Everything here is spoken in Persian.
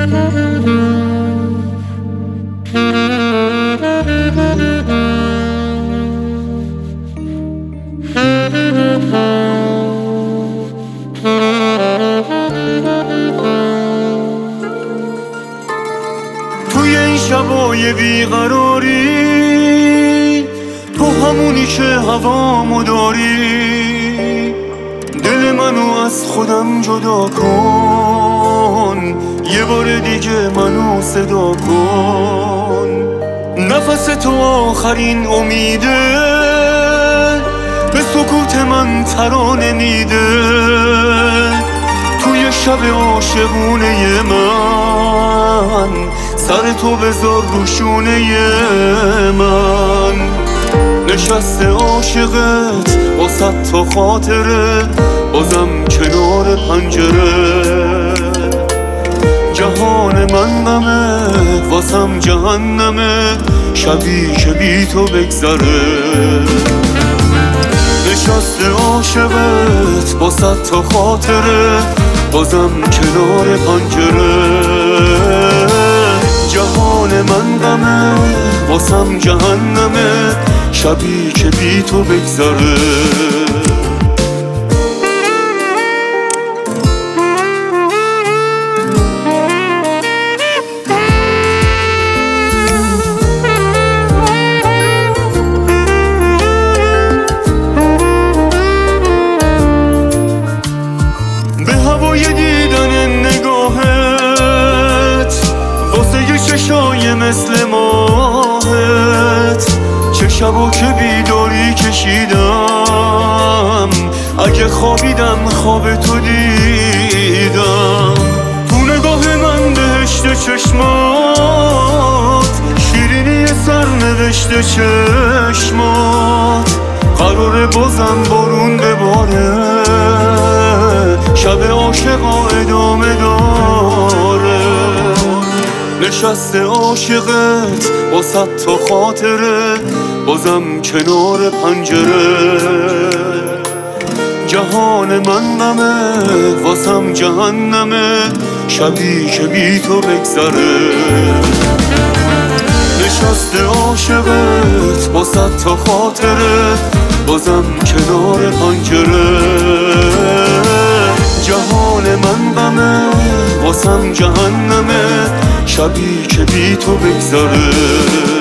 توی این شبای بیقراری، تو همونی که هوامو داری. دل منو از خودم جدا کن، یه بار دیگه منو صدا کن. نفس تو آخرین امیده، به سکوت من ترانه میده. توی شب عاشقونه من، سر تو بذار رو شونه من. نشسته عاشقت با صد تا خاطره، بازم کنار پنجره. جهان من غمه، واسم جهنمه، شبی که بی تو بگذره. نشسته عاشقت با صد تا خاطره، بازم کنار پنجره. جهان من غمه، واسم جهنمه، شبی که بی تو بگذره. به هوای دیدن نگاهت، واسه یه چشای مثل ماهت، چه شبا که بیداری کشیدم. اگه خوابیدم خواب تو دیدم. تو نگاه من بهشت چشمات، شیرینی سرنوشت چشمات. قراره بازم بارون بباره، شب عاشقا ادامه داره. نشسته عاشقت با صد تا خاطره، بازم کنار پنجره. جهان من غمه، واسم جهنمه، شبی که بی تو بگذره. نشسته عاشقت با صد تا خاطره، بازم کنار پنجره. جهان من غمه، واسم جهنمه، شبی که بی تو بگذره.